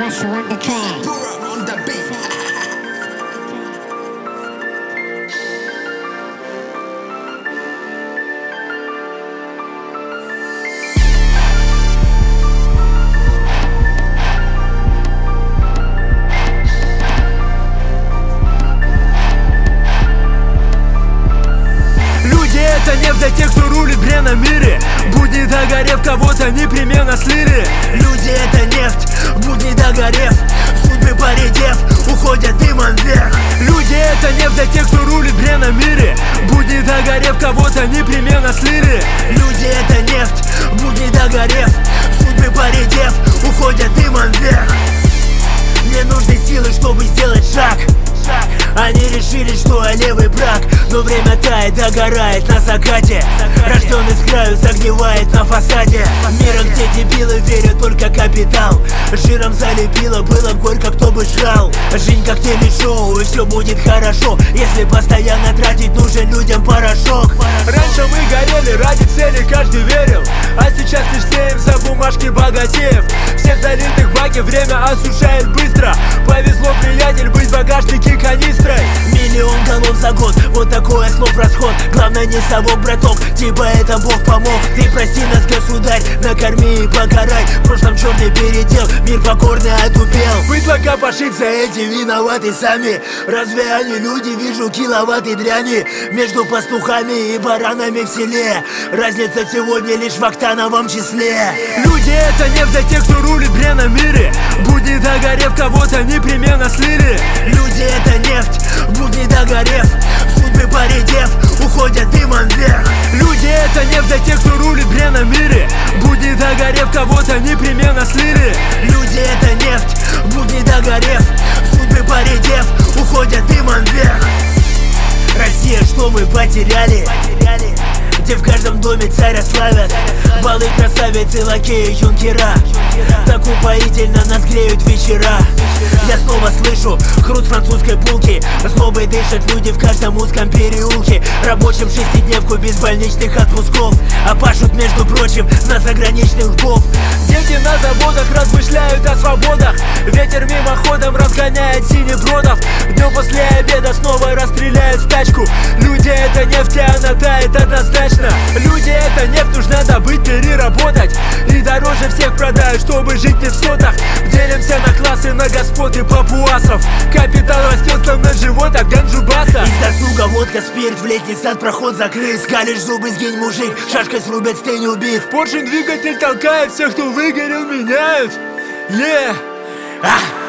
Pressure on the track. On the beat. Это нефть для тех, кто рулит бренном мире. Будни догорев, кого-то непременно слили. Люди это нефть, будни догорев, судьбы поредев, уходят дымом вверх. Люди это нефть для тех, кто рулит бренном мире. Будни догорев, кого-то непременно слили. Люди это нефть, будни догорев, судьбы поредев, уходят дымом вверх. Мне нужны силы, чтобы сделать шаг. Они решили, что я левый брак, но время тает, догорает на закате. Рожденный с краю загнивает на фасаде. Мира, где дебилы верят только капитал. Жиром залепило, было горько, кто бы жрал. Жизнь как телешоу, и все будет хорошо, если постоянно тратить нужен людям порошок. Раньше мы горели ради цели, каждый верил, а сейчас лишь сеемся бумажки богатеев. Всех залитых баки время осушает быстро. Повезло, приятель, быть в багажнике канистрой. Миллион голов за год, вот такой слов расход. Главное не совок, браток, типа это Бог помог. Ты прости нас, государь, накорми и покарай. В прошлом черный передел, мир покорный отупел. Быдлока пошить за эти виноваты сами. Разве они люди, вижу киловатты дряни. Между пастухами и баранами в селе разница сегодня лишь в октановом числе. Люди это нефть для тех, кто рулит бренном мире. Будни догорев, кого-то непременно слили. Люди это нефть, будни догорев, судьбы поредев, уходят дымом вверх. Люди это нефть для тех, кто рулит бренном мире. Будни догорев, кого-то непременно слили. Люди это нефть, будни догорев, судьбы поредев, уходят дымом вверх. Россия, что мы потеряли? Где в каждом доме царя славят балы, красавицы, лакеи, юнкера. Так упоительно нас греют вечера. Я снова слышу хруст французской булки. Злобой дышат люди в каждом узком переулке. Рабочим шестидневку без больничных отпусков, а пашут, между прочим, на заграничных лбов. Дети на заводах размышляют о свободах. Ветер мимоходом разгоняет синебродов. Днем после обеда снова расстреляют в тачку. Люди это нефть, и она тает однозначно. Люди это нефть, нужно добыть, переработать. И дороже всех продают, чтобы жить не в сотах. Делимся на классы, на господ и папуасов. Капитал растет, словно живот от ганджубаса. Из досуга водка, спирт, в летний сад проход закрыт. Скалишь зубы, сгинь, мужик, шашкой срубят, стынь, убив. Поршень двигатель толкает, всех, кто выгорел, меняют.